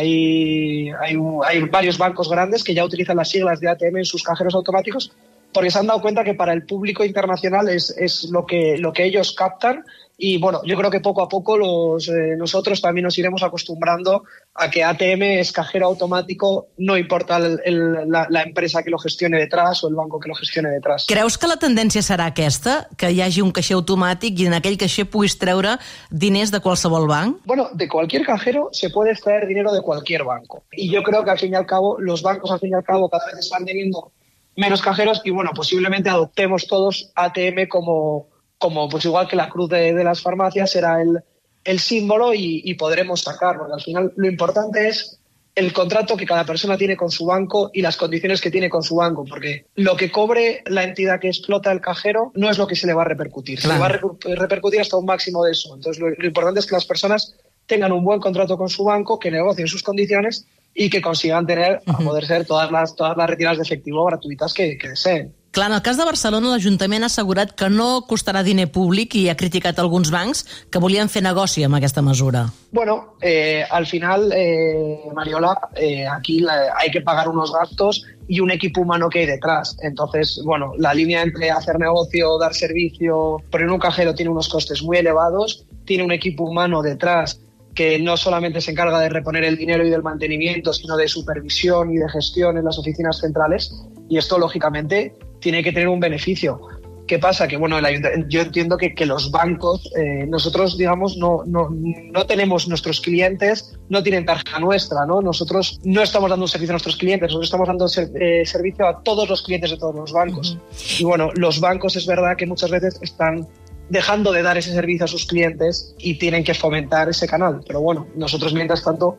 Speaker 12: Hay, hay, hay varios bancos grandes que ya utilizan las siglas de A T M en sus cajeros automáticos, porque se han dado cuenta que para el público internacional es, es lo que, lo que ellos captan. Y bueno, yo creo que poco a poco los, eh, nosotros también nos iremos acostumbrando a que A T M es cajero automático, no importa el, el, la, la empresa que lo gestione detrás o el banco que lo gestione detrás.
Speaker 2: Creus que la tendència serà aquesta? Que hi hagi un caixer automàtic i en aquell caixer puguis treure diners de qualsevol banc?
Speaker 12: Bueno, de cualquier cajero se puede extraer dinero de cualquier banco. Y yo creo que al fin y al cabo, los bancos al fin y al cabo cada vez están teniendo menos cajeros y bueno, posiblemente adoptemos todos A T M como... como pues igual que la cruz de, de las farmacias será el, el símbolo y, y podremos sacar, porque al final lo importante es el contrato que cada persona tiene con su banco y las condiciones que tiene con su banco, porque lo que cobre la entidad que explota el cajero no es lo que se le va a repercutir, claro. Se le va a repercutir hasta un máximo de eso. Entonces lo, lo importante es que las personas tengan un buen contrato con su banco, que negocien sus condiciones y que consigan tener, uh-huh. a poder ser, todas las, todas las retiradas de efectivo gratuitas que, que deseen.
Speaker 2: Clar, en el cas de Barcelona, l'Ajuntament ha assegurat que no costarà diner públic i ha criticat alguns bancs que volien fer negoci amb aquesta mesura.
Speaker 12: Bueno, eh, al final, eh, Mariola, eh, aquí la, hay que pagar unos gastos y un equipo humano que hay detrás. Entonces, bueno, la línea entre hacer negocio, dar servicio, poner un cajero tiene unos costes muy elevados, tiene un equipo humano detrás que no solamente se encarga de reponer el dinero y del mantenimiento, sino de supervisión y de gestión en las oficinas centrales, y esto, lógicamente, tiene que tener un beneficio. ¿Qué pasa? Que bueno, el, yo entiendo que, que los bancos, eh, nosotros, digamos, no, no, no tenemos nuestros clientes, no tienen tarjeta nuestra, ¿no? Nosotros no estamos dando un servicio a nuestros clientes, nosotros estamos dando ser, eh, servicio a todos los clientes de todos los bancos. Uh-huh. Y bueno, los bancos es verdad que muchas veces están dejando de dar ese servicio a sus clientes y tienen que fomentar ese canal. Pero bueno, nosotros mientras tanto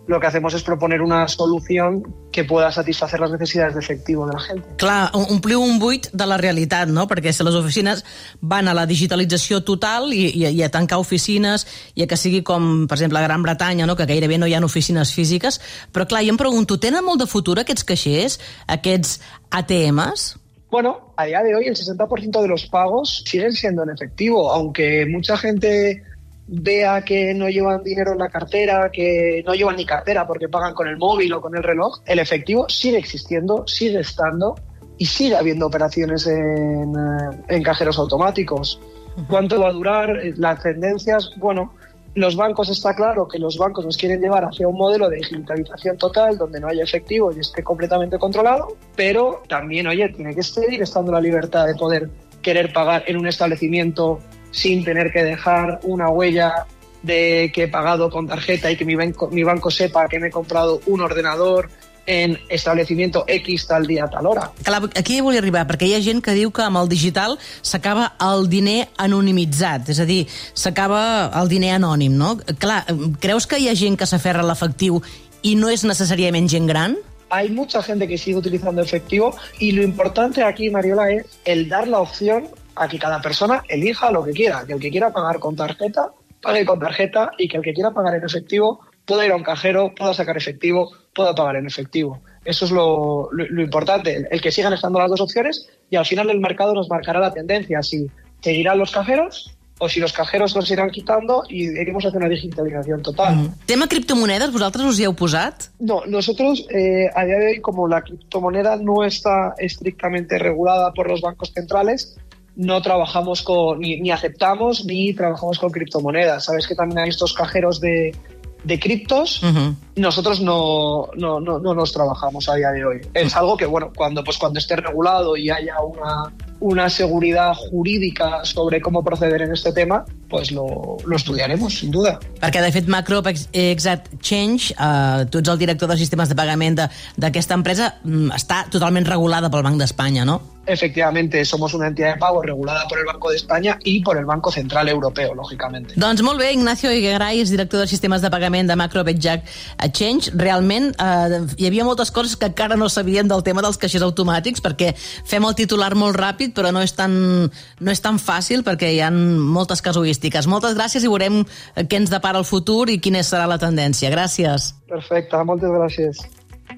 Speaker 12: lo que hacemos es proponer una solución que pueda satisfacer las necesidades de efectivo de la gent.
Speaker 2: Clar, ompliu un buit de la realitat, no? Perquè si les oficines van a la digitalització total i, i, i a tancar oficines i a que sigui com, per exemple, a Gran Bretanya, no? Que gairebé no hi ha oficines físiques, però clar, jo em pregunto, tenen molt de futur aquests caixers, aquests A T Ms?
Speaker 12: Bueno, a día de hoy el sesenta por ciento de los pagos siguen siendo en efectivo, aunque mucha gente vea que no llevan dinero en la cartera, que no llevan ni cartera porque pagan con el móvil o con el reloj, el efectivo sigue existiendo, sigue estando y sigue habiendo operaciones en, en cajeros automáticos. ¿Cuánto va a durar? Las tendencias, bueno, los bancos, está claro que los bancos nos quieren llevar hacia un modelo de digitalización total donde no haya efectivo y esté completamente controlado, pero también, oye, tiene que seguir estando la libertad de poder querer pagar en un establecimiento sin tener que dejar una huella de que he pagado con tarjeta y que mi banco, mi banco sepa que me he comprado un ordenador en establecimiento X tal dia, tal hora.
Speaker 2: Clar, aquí volia arribar, perquè hi ha gent que diu que amb el digital s'acaba el diner anonimitzat, és a dir, s'acaba el diner anònim, no? Clar, creus que hi ha gent que s'aferra a l'efectiu i no és necessàriament gent gran?
Speaker 12: Hay mucha gente que sigue utilizando efectivo y lo importante aquí, Mariola, es el dar la opción a que cada persona elija lo que quiera, que el que quiera pagar con tarjeta, pague con tarjeta y que el que quiera pagar en efectivo pueda ir a un cajero, pueda sacar efectivo, pueda pagar en efectivo. Eso es lo, lo, lo importante, el que sigan estando las dos opciones y al final el mercado nos marcará la tendencia, si seguirán los cajeros o si los cajeros los irán quitando y iremos hacia una digitalización total.
Speaker 2: Mm. Tema criptomonedes, ¿vosaltres us hi heu posat?
Speaker 12: No, nosotros eh, a día de hoy, como la criptomoneda no está estrictamente regulada por los bancos centrales, no trabajamos con, ni, ni aceptamos ni trabajamos con criptomonedas. Sabes que también hay estos cajeros de, de criptos. Uh-huh. Nosotros no, no, no, no nos trabajamos a día de hoy. Es algo que, bueno, cuando, pues, cuando esté regulado y haya una, una seguridad jurídica sobre cómo proceder en este tema, pues lo, lo estudiaremos, sin duda.
Speaker 2: Perquè, de fet, Macro Exact Change, eh, tu ets el director de sistemes de pagament d'aquesta empresa, està totalment regulada pel Banc d'Espanya, no?
Speaker 12: Efectivamente, somos una entidad de pago regulada por el Banco de España y por el Banco Central Europeo, lógicamente.
Speaker 2: Doncs molt bé, Ignacio Higueray és director de sistemes de pagament de Macro Exact Change. Realment, eh, hi havia moltes coses que encara no sabien del tema dels caixers automàtics, perquè fem el titular molt ràpid, però no és tan, no és tan fàcil, perquè hi ha moltes casuístiques. Moltes gràcies i veurem què ens depara el futur i quina serà la tendència. Gràcies.
Speaker 12: Perfecte, moltes gràcies.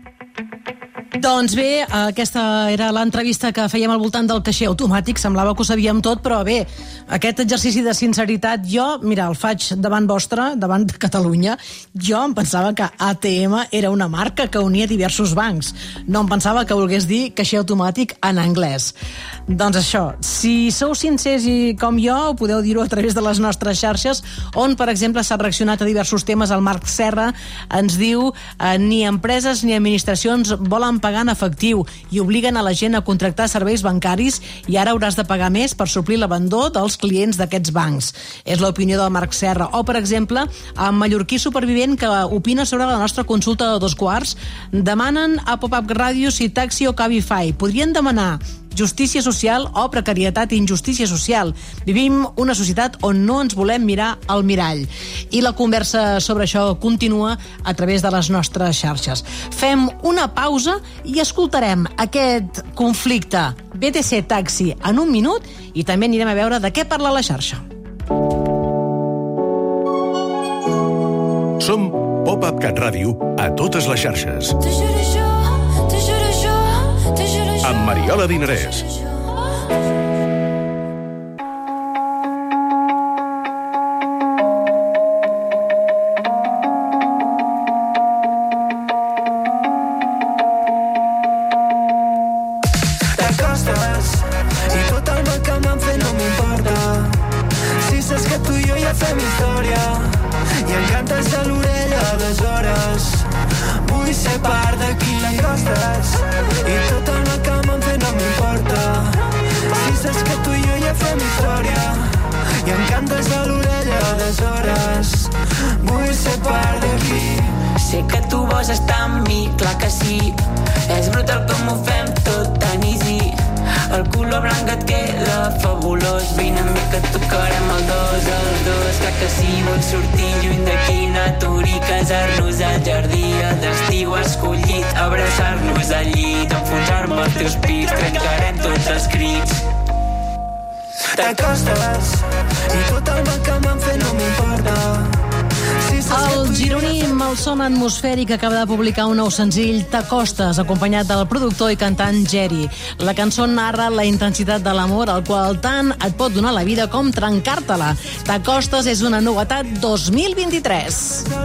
Speaker 2: Doncs bé, aquesta era l'entrevista que fèiem al voltant del caixer automàtic. Semblava que ho sabíem tot, però bé, aquest exercici de sinceritat, jo, mira, el faig davant vostre, davant de Catalunya. Jo em pensava que A T M era una marca que unia diversos bancs. No em pensava que volgués dir caixer automàtic en anglès. Doncs això, si sou sincers i com jo, podeu dir-ho a través de les nostres xarxes, on, per exemple, s'ha reaccionat a diversos temes. El Marc Serra ens diu eh, ni empreses ni administracions volen pagar en efectiu i obliguen a la gent a contractar serveis bancaris i ara hauràs de pagar més per suplir l'abandó dels clients d'aquests bancs. És l'opinió del Marc Serra. O, per exemple, en Mallorquí Supervivent, que opina sobre la nostra consulta de dos quarts, demanen a Pop-Up Ràdio si Taxi o Cabify podrien demanar justícia social o precarietat i injustícia social. Vivim una societat on no ens volem mirar al mirall. I la conversa sobre això continua a través de les nostres xarxes. Fem una pausa i escoltarem aquest conflicte B T C Taxi en un minut i també anirem a veure de què parla la xarxa.
Speaker 1: Som Pop-Up Cat Ràdio a totes les xarxes. Amb Mariola Dinarès.
Speaker 5: T'acostes i tot el mal que m'han fet no m'importa. Si saps que tu i jo ja fem història i em cantes a l'orella aleshores vull ser part d'aquí. T'acostes i tot el mal que m'han fet no m'importa. Si saps que tu i jo ja fem història i em cantes a l'orella aleshores vull ser part d'aquí.
Speaker 13: Sé que tu vols estar amb mi, clar que sí. És brutal com ho fem tot tan easy. El color blanc et queda fabulós. Vine amb mi que tocarem el dos, el dos, que que sí, vull sortir lluny d'aquí, natur i casar-nos al jardí. El d'estiu escollit, abraçar-nos al llit, enfonsar-me als teus pits, trencarem tots els crits.
Speaker 5: T'acostes i tot el mal que m'han fet no m'importa.
Speaker 2: El gironí Malson Atmosfèric acaba de publicar un nou senzill, T'acostes, acompanyat del productor i cantant Geri. La cançó narra la intensitat de l'amor, el qual tant et pot donar la vida com trencar-te-la. T'acostes és una novetat dos mil vint-i-tres.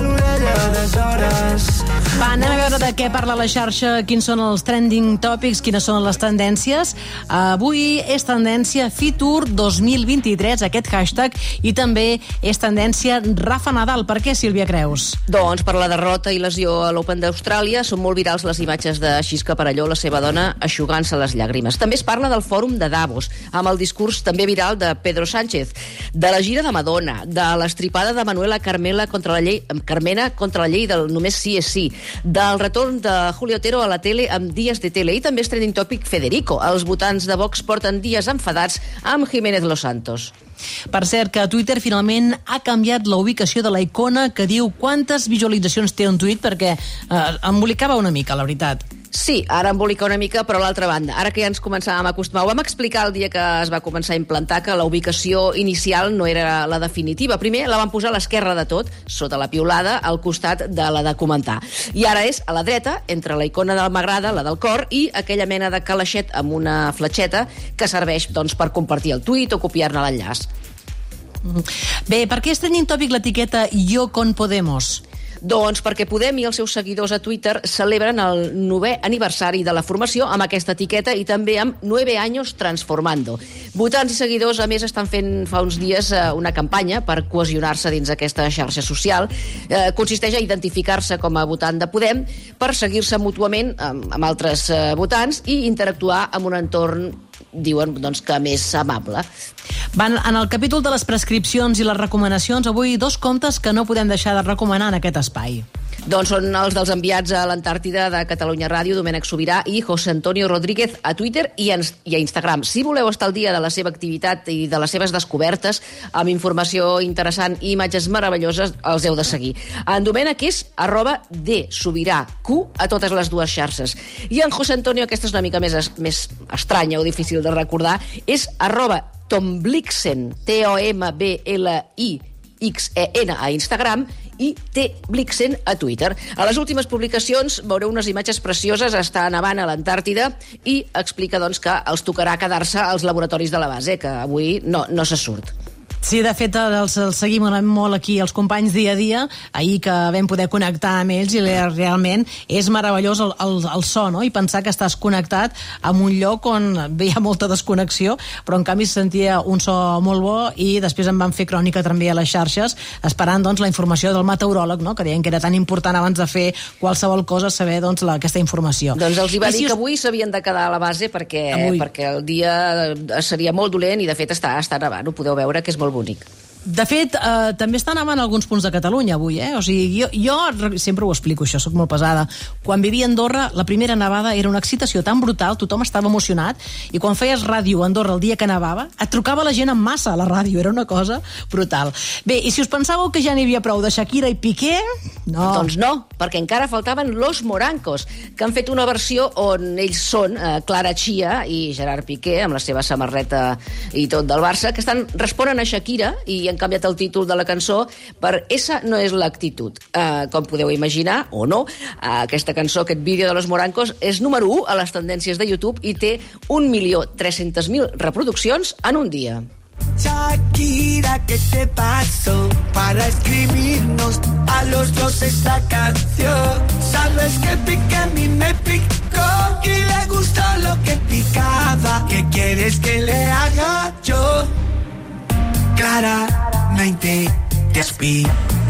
Speaker 2: Va, anem a veure de què parla la xarxa, quins són els trending topics, quines són les tendències. Avui és tendència Fitur dos mil vint-i-tres, aquest hashtag, i també és tendència Rafa Nadal. Per què, Sílvia Creus?
Speaker 11: Doncs per la derrota i lesió a l'Open d'Austràlia són molt virals les imatges de Xisca Parelló, la seva dona, eixugant-se les llàgrimes. També es parla del fòrum de Davos, amb el discurs també viral de Pedro Sánchez, de la gira de Madonna, de l'estripada de Manuela Carmela contra la llei, Carmena contra la llei del només sí és sí, del retorn de Julio Otero a la tele amb dies de tele, i també és trending topic Federico. Els votants de Vox porten dies enfadats amb Jiménez Los Santos.
Speaker 2: Per cert, que Twitter finalment ha canviat la ubicació de la icona que diu quantes visualitzacions té un tuit, perquè eh, embolicava una mica, la veritat.
Speaker 11: Sí, ara embolica una mica, però a l'altra banda, ara que ja ens començàvem a acostumar, ho vam explicar el dia que es va començar a implantar que la ubicació inicial no era la definitiva. Primer la van posar a l'esquerra de tot, sota la piulada, al costat de la de comentar. I ara és a la dreta, entre la icona del m'agrada, la del cor, i aquella mena de calaixet amb una fletxeta que serveix doncs, per compartir el tuit o copiar-ne l'enllaç.
Speaker 2: Bé, per què és trending topic l'etiqueta Yo con Podemos?
Speaker 11: Doncs perquè Podem i els seus seguidors a Twitter celebren el novè aniversari de la formació amb aquesta etiqueta i també amb nueve años transformando. Votants i seguidors, a més, estan fent fa uns dies una campanya per cohesionar-se dins aquesta xarxa social. Eh, consisteix a identificar-se com a votant de Podem per seguir-se mútuament amb, amb altres eh, votants i interactuar amb un entorn, diuen, doncs, que més amable.
Speaker 2: Van, en el capítol de les prescripcions i les recomanacions, avui dos comptes que no podem deixar de recomanar en aquest espai.
Speaker 11: Doncs són els dels enviats a l'Antàrtida de Catalunya Ràdio, Domènec Sobirà i José Antonio Rodríguez, a Twitter i a Instagram. Si voleu estar al dia de la seva activitat i de les seves descobertes, amb informació interessant i imatges meravelloses, els heu de seguir. En Domènec és arroba de Sobirà Q a totes les dues xarxes. I en José Antonio, aquesta és una mica més, més estranya o difícil de recordar, és arroba Tomblixen, T O M B L I X E N a Instagram, i T Blixen a Twitter. A les últimes publicacions veureu unes imatges precioses, està nevant a l'Antàrtida i explica doncs, que els tocarà quedar-se als laboratoris de la base, que avui no, no se surt.
Speaker 2: Sí, de fet, els, els seguim molt aquí, els companys dia a dia, ahir que vam poder connectar amb ells i realment és meravellós el, el, el so, no? I pensar que estàs connectat en un lloc on hi ha molta desconnexió, però en canvi se sentia un so molt bo i després em van fer crònica també a les xarxes, esperant doncs, la informació del meteoròleg, no? Que deien que era tan important abans de fer qualsevol cosa saber doncs, la, aquesta informació.
Speaker 11: Doncs els hi va
Speaker 2: I
Speaker 11: dir
Speaker 2: si
Speaker 11: que
Speaker 2: us...
Speaker 11: avui s'havien de quedar a la base perquè, perquè el dia seria molt dolent i de fet està, està nevant, ho podeu veure que és molt bonic.
Speaker 2: De fet, eh, també està nevant en alguns punts de Catalunya avui, eh? O sigui, jo, jo sempre ho explico, això, soc molt pesada. Quan vivia a Andorra, la primera nevada era una excitació tan brutal, tothom estava emocionat, i quan feies ràdio a Andorra el dia que nevava, et trucava la gent en massa a la ràdio, era una cosa brutal. Bé, i si us pensàveu que ja n'hi havia prou de Shakira i Piqué, no.
Speaker 11: Doncs no, perquè encara faltaven Los Morancos, que han fet una versió on ells són eh, Clara Chia i Gerard Piqué, amb la seva samarreta i tot del Barça, que estan responen a Shakira i han canviat el títol de la cançó per Esa no és l'actitud. Uh, com podeu imaginar, o no, uh, aquesta cançó, aquest vídeo de Los Morancos, és número u a les tendències de YouTube i té un milió tres-centes mil reproduccions en un dia.
Speaker 5: Shakira, ¿qué te pasó para escribirnos a los dos esta canción? Sabes que Piqué a mí me picó y le gustó lo que picaba. ¿Qué quieres que le haga yo? Claramente te explico.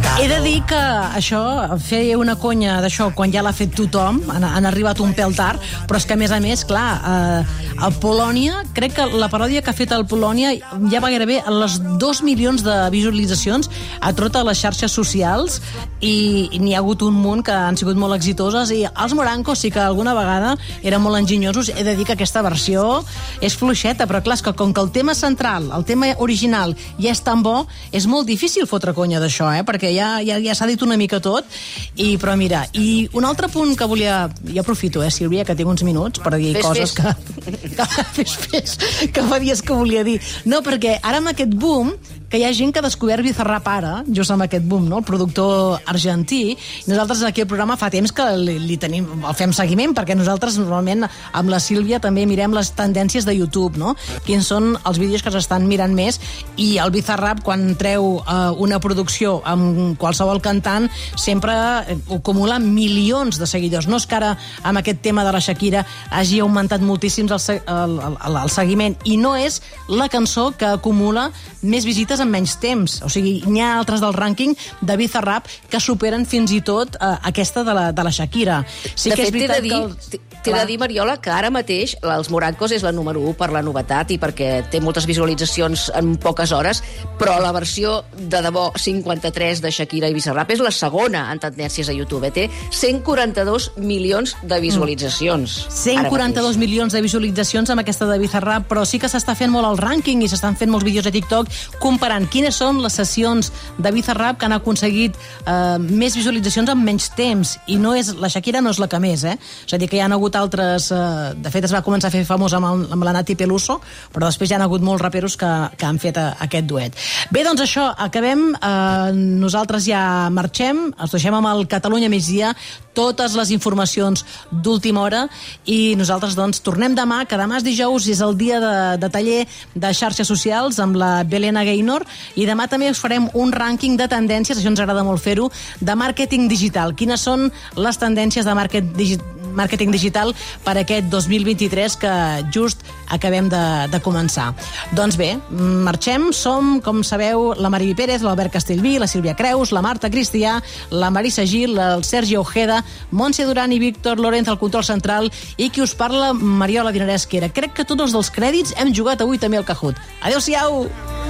Speaker 2: He de dir que això, fer una conya d'això quan ja l'ha fet tothom, han, han arribat un pèl tard, però és que a més a més, clar, eh, a Polònia, crec que la paròdia que ha fet el Polònia ja va gairebé a les dos milions de visualitzacions a totes les xarxes socials i, i n'hi ha hagut un munt que han sigut molt exitoses i els morancos sí que alguna vegada eren molt enginyosos. He de dir que aquesta versió és fluixeta, però clar, és que com que el tema central, el tema original ja és tan bo, és molt difícil fotre conya d'això, eh? Perquè ja Ja, ja, ja s'ha dit una mica tot, i, però mira, i un altre punt que volia... Jo aprofito, eh, Sílvia, que tinc uns minuts per dir fes, coses fes. Que, que... Fes, fes, que fa dies que volia dir. No, perquè ara amb aquest boom, que hi ha gent que ha descobert Bizarrap ara, just amb aquest boom, no? El productor argentí, i nosaltres aquí al programa fa temps que li, li tenim, el fem seguiment, perquè nosaltres normalment amb la Sílvia també mirem les tendències de YouTube, no? Quins són els vídeos que s'estan mirant més, i el Bizarrap, quan treu eh, una producció amb qualsevol cantant, sempre acumula milions de seguidors. No és que ara amb aquest tema de la Shakira hagi augmentat moltíssim el, el, el, el seguiment, i no és la cançó que acumula més visites en menys temps. O sigui, n'hi ha altres del rànquing de Bizarrap que superen fins i tot eh, aquesta de la, de la Shakira. Sí
Speaker 11: de
Speaker 2: que
Speaker 11: fet,
Speaker 2: és veritat
Speaker 11: t'he de dir,
Speaker 2: que... El...
Speaker 11: T'he de dir, Mariola, que ara mateix els Morancos és la número u per la novetat i perquè té moltes visualitzacions en poques hores, però la versió de debò cinquanta-tres de Shakira i Bizarrap és la segona en tendències a YouTube. Eh? Té cent quaranta-dos milions de visualitzacions.
Speaker 2: Mm. cent quaranta-dos milions de visualitzacions amb aquesta de Bizarrap, però sí que s'està fent molt el rànquing i s'estan fent molts vídeos a TikTok comparant quines són les sessions de Bizarrap que han aconseguit eh, més visualitzacions en menys temps, i no és, la Shakira no és la que més, eh? És a dir, que hi ha hagut altres... Eh, de fet, es va començar a fer famós amb, el, amb la Nati Peluso, però després hi ha hagut molts raperos que, que han fet a, aquest duet. Bé, doncs això, acabem. Eh, nosaltres ja marxem, ens deixem amb el Catalunya migdia, totes les informacions d'última hora, i nosaltres doncs tornem demà, que demà és dijous i és el dia de, de taller de xarxes socials amb la Belena Gaynor, i demà també us farem un rànquing de tendències, això ens agrada molt fer-ho, de màrqueting digital. Quines són les tendències de màrqueting digital màrqueting digital per aquest dos mil vint-i-tres que just acabem de, de començar. Doncs bé, marxem, som, com sabeu, la Mari Pérez, l'Albert Castellví, la Sílvia Creus, la Marta Cristià, la Marisa Gil, el Sergi Ojeda, Montse Duran i Víctor Lorenz al control central, i qui us parla, Mariola Dinarès, que era. Crec que tots els dels crèdits hem jugat avui també al Kahoot. Adéu-siau!